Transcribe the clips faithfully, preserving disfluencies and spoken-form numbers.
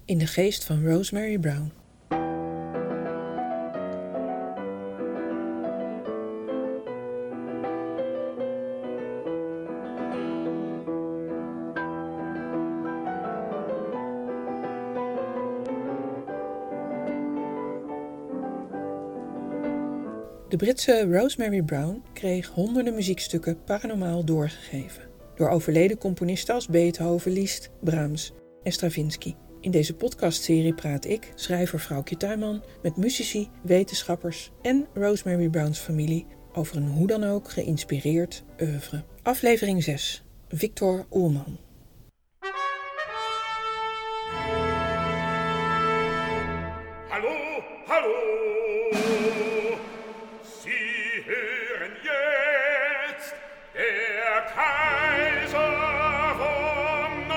in de geest van Rosemary Brown. De Britse Rosemary Brown kreeg honderden muziekstukken paranormaal doorgegeven door overleden componisten als Beethoven, Liszt, Brahms en Stravinsky. In deze podcastserie praat ik, schrijver Vrouwtje Tuinman, met muzici, wetenschappers en Rosemary Browns familie over een hoe dan ook geïnspireerd oeuvre. Aflevering zes. Victor Ullmann. Hallo, hallo. Sie hören jetzt der Kaiser von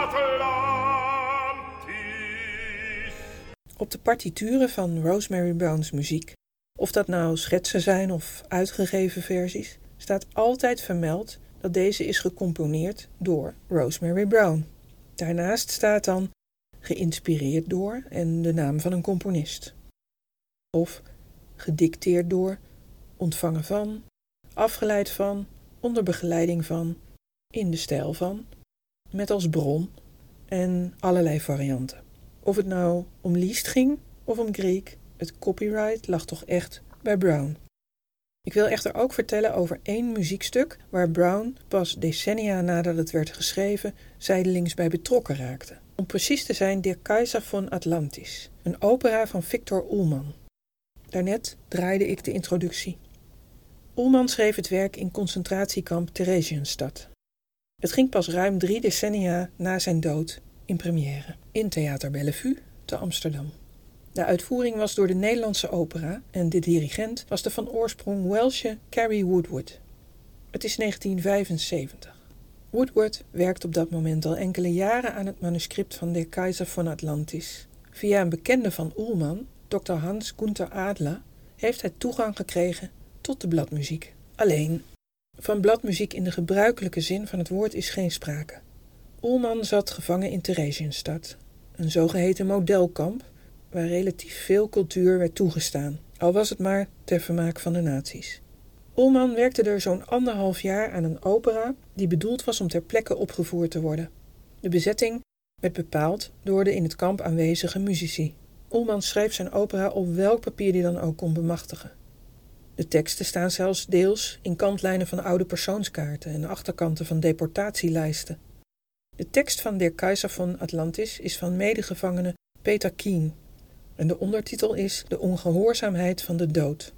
Atlantis. Op de partituren van Rosemary Brown's muziek, of dat nou schetsen zijn of uitgegeven versies, staat altijd vermeld dat deze is gecomponeerd door Rosemary Brown. Daarnaast staat dan geïnspireerd door en de naam van een componist. Of gedicteerd door, ontvangen van, afgeleid van, onder begeleiding van, in de stijl van, met als bron en allerlei varianten. Of het nou om Liszt ging of om Grieg, het copyright lag toch echt bij Brown. Ik wil echter ook vertellen over één muziekstuk waar Brown pas decennia nadat het werd geschreven zijdelings bij betrokken raakte. Om precies te zijn Der Kaiser von Atlantis, een opera van Victor Ullmann. Daarnet draaide ik de introductie. Ullmann schreef het werk in concentratiekamp Theresienstadt. Het ging pas ruim drie decennia na zijn dood in première, in Theater Bellevue te Amsterdam. De uitvoering was door de Nederlandse opera en de dirigent was de van oorsprong Welsche Cary Woodward. Het is negentien vijfenzeventig. Woodward werkt op dat moment al enkele jaren aan het manuscript van Der Kaiser von Atlantis. Via een bekende van Ullmann, dokter Hans Gunther Adler, heeft hij toegang gekregen tot de bladmuziek. Alleen, van bladmuziek in de gebruikelijke zin van het woord is geen sprake. Ullmann zat gevangen in Theresienstadt, een zogeheten modelkamp waar relatief veel cultuur werd toegestaan, al was het maar ter vermaak van de nazi's. Ullmann werkte er zo'n anderhalf jaar aan een opera die bedoeld was om ter plekke opgevoerd te worden. De bezetting werd bepaald door de in het kamp aanwezige muzici. Ullmann schreef zijn opera op welk papier die dan ook kon bemachtigen. De teksten staan zelfs deels in kantlijnen van oude persoonskaarten en achterkanten van deportatielijsten. De tekst van Der Kaiser von Atlantis is van medegevangene Peter Kien en de ondertitel is De ongehoorzaamheid van de dood.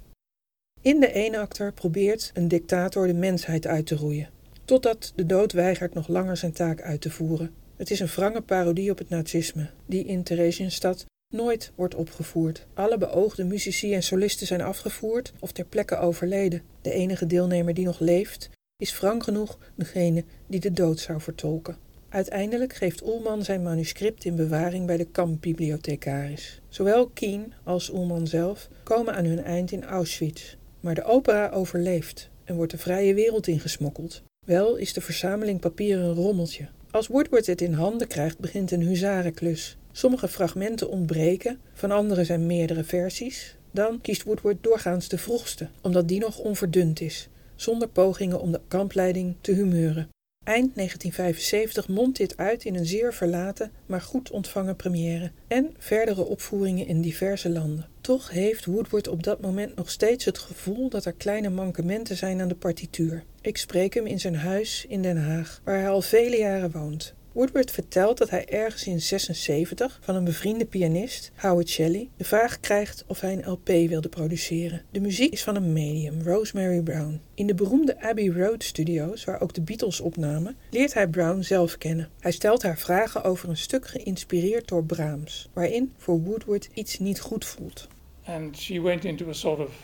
In de eenakter probeert een dictator de mensheid uit te roeien, totdat de dood weigert nog langer zijn taak uit te voeren. Het is een wrange parodie op het nazisme, die in Theresienstadt nooit wordt opgevoerd. Alle beoogde muzici en solisten zijn afgevoerd of ter plekke overleden. De enige deelnemer die nog leeft, is wrang genoeg degene die de dood zou vertolken. Uiteindelijk geeft Ullmann zijn manuscript in bewaring bij de kampbibliothecaris. Zowel Kien als Ullmann zelf komen aan hun eind in Auschwitz. Maar de opera overleeft en wordt de vrije wereld ingesmokkeld. Wel is de verzameling papieren een rommeltje. Als Woodward het in handen krijgt, begint een huzarenklus. Sommige fragmenten ontbreken, van andere zijn meerdere versies. Dan kiest Woodward doorgaans de vroegste, omdat die nog onverdund is, zonder pogingen om de kampleiding te humeuren. Eind negentien vijfenzeventig mondt dit uit in een zeer verlaten, maar goed ontvangen première en verdere opvoeringen in diverse landen. Toch heeft Woodward op dat moment nog steeds het gevoel dat er kleine mankementen zijn aan de partituur. Ik spreek hem in zijn huis in Den Haag, waar hij al vele jaren woont. Woodward vertelt dat hij ergens in zesenzeventig van een bevriende pianist, Howard Shelley, de vraag krijgt of hij een L P wilde produceren. De muziek is van een medium, Rosemary Brown. In de beroemde Abbey Road Studios, waar ook de Beatles opnamen, leert hij Brown zelf kennen. Hij stelt haar vragen over een stuk geïnspireerd door Brahms, waarin voor Woodward iets niet goed voelt. And she went into a sort of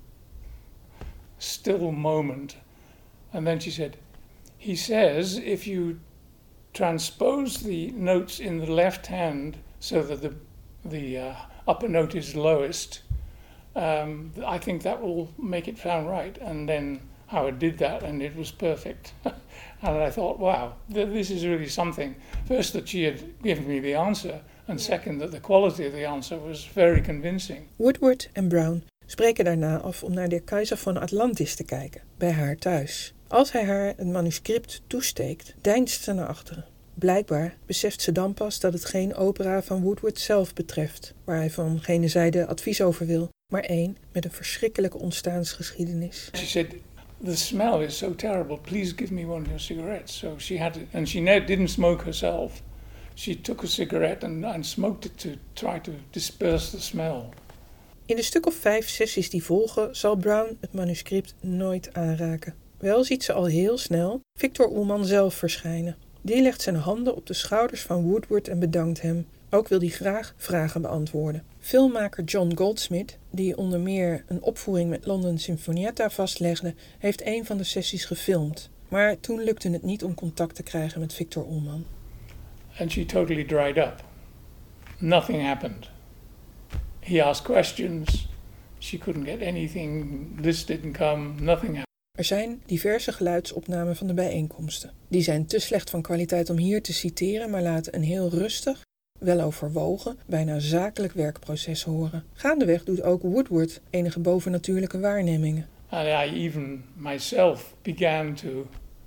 still moment. And then she said, he says if you transpose the notes in the left hand so that the the uh, upper note is lowest, um, I think that will make it sound right. And then Howard did that and it was perfect. And I thought, wow, th- this is really something. First that she had given me the answer And second, that the quality of the answer was very convincing. Woodward en Brown spreken daarna af om naar de Keizer van Atlantis te kijken, bij haar thuis. Als hij haar het manuscript toesteekt, deinst ze naar achteren. Blijkbaar beseft ze dan pas dat het geen opera van Woodward zelf betreft, waar hij van gene zijde advies over wil, maar één met een verschrikkelijke ontstaansgeschiedenis. She said, the smell is so terrible, please give me one of your cigarettes. So she had it, and she ne- didn't smoke herself. She took a cigarette and, and smoked it to try to disperse the smell. In de stuk of vijf sessies die volgen zal Brown het manuscript nooit aanraken. Wel ziet ze al heel snel Victor Ullmann zelf verschijnen. Die legt zijn handen op de schouders van Woodward en bedankt hem. Ook wil hij graag vragen beantwoorden. Filmmaker John Goldsmith, die onder meer een opvoering met London Sinfonietta vastlegde, heeft een van de sessies gefilmd. Maar toen lukte het niet om contact te krijgen met Victor Ullmann. And she totally dried up. Nothing happened. He asked questions. She couldn't get anything. This didn't come. Nothing happened. Er zijn diverse geluidsopnamen van de bijeenkomsten. Die zijn te slecht van kwaliteit om hier te citeren, maar laten een heel rustig, weloverwogen, bijna zakelijk werkproces horen. Gaandeweg doet ook Woodward enige bovennatuurlijke waarnemingen. And I even myself began to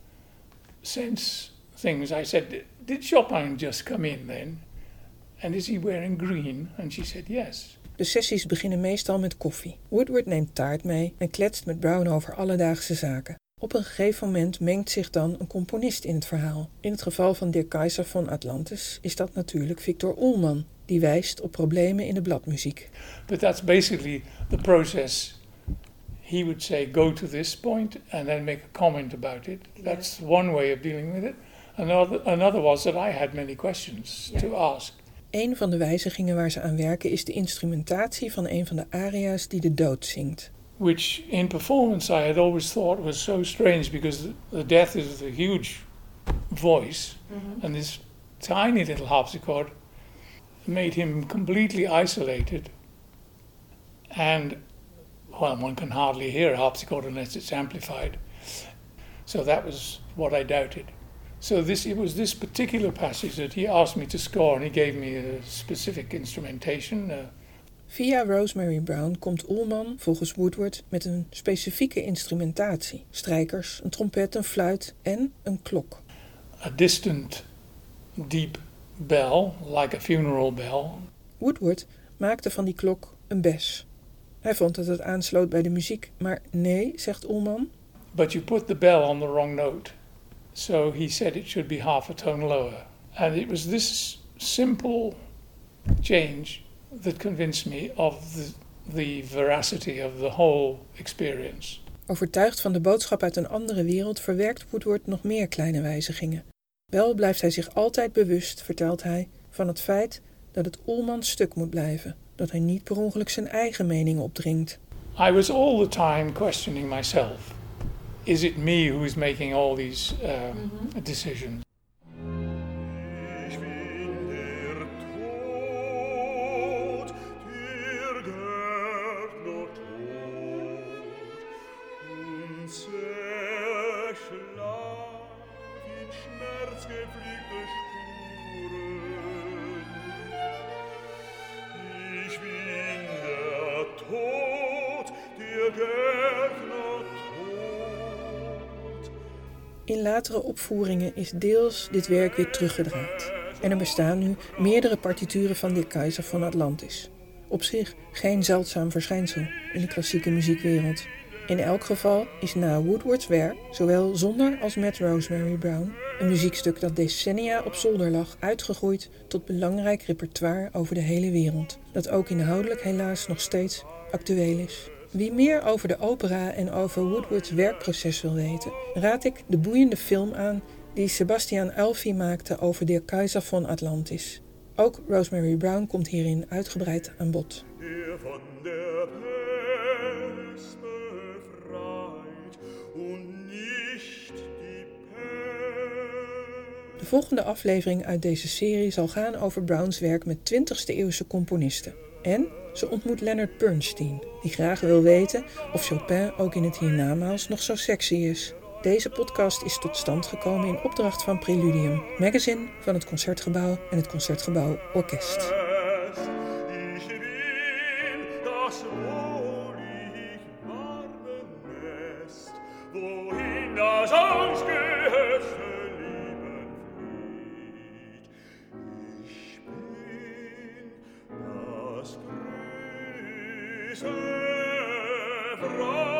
sense things. I said, did Chopin just come in then? And is he wearing green? And she said yes. De sessies beginnen meestal met koffie. Woodward neemt taart mee en kletst met Brown over alledaagse zaken. Op een gegeven moment mengt zich dan een componist in het verhaal. In het geval van Der Keizer van Atlantis is dat natuurlijk Victor Ullmann, die wijst op problemen in de bladmuziek. But that's basically the process. He would say, go to this point and then make a comment about it. That's one way of dealing with it. Another, another was that I had many questions yeah. to ask. Een van de wijzigingen waar ze aan werken is de instrumentatie van een van de aria's die de dood zingt. Which in performance I had always thought was so strange because the death is a huge voice mm-hmm. and this tiny little harpsichord made him completely isolated. And, well, one can hardly hear a harpsichord unless it's amplified. So that was what I doubted. So this it was this particular passage that he asked me to score and he gave me a specific instrumentation. Uh, Via Rosemary Brown komt Ullmann volgens Woodward met een specifieke instrumentatie. Strijkers, een trompet, een fluit en een klok. A distant, deep bell, like a funeral bell. Woodward maakte van die klok een bes. Hij vond dat het aansloot bij de muziek, maar nee, zegt Ullmann. But you put the bell on the wrong note. So he said it should be half a tone lower. And it was this simple change that convinced me of the, the veracity of the whole experience. Overtuigd van de boodschap uit een andere wereld verwerkt Woodward nog meer kleine wijzigingen. Wel blijft hij zich altijd bewust, vertelt hij, van het feit dat het Ullmanns stuk moet blijven. Dat hij niet per ongeluk zijn eigen mening opdringt. I was all the time questioning myself. Is it me who is making all these uh, mm-hmm. decisions? In latere opvoeringen is deels dit werk weer teruggedraaid. En er bestaan nu meerdere partituren van Der Keizer van Atlantis. Op zich geen zeldzaam verschijnsel in de klassieke muziekwereld. In elk geval is na Woodwards werk, zowel zonder als met Rosemary Brown, een muziekstuk dat decennia op zolder lag, uitgegroeid tot belangrijk repertoire over de hele wereld. Dat ook inhoudelijk helaas nog steeds actueel is. Wie meer over de opera en over Woodwards werkproces wil weten, raad ik de boeiende film aan die Sebastian Elfie maakte over Der Keizer van Atlantis. Ook Rosemary Brown komt hierin uitgebreid aan bod. De volgende aflevering uit deze serie zal gaan over Browns werk met twintigste eeuwse componisten. En ze ontmoet Leonard Bernstein, die graag wil weten of Chopin ook in het hiernamaals nog zo sexy is. Deze podcast is tot stand gekomen in opdracht van Preludium, magazine van het Concertgebouw en het Concertgebouw Orkest. das wohlig warme Nest, wohin das ausgehöchste Leben flieht. Ich bin das grüße Frau.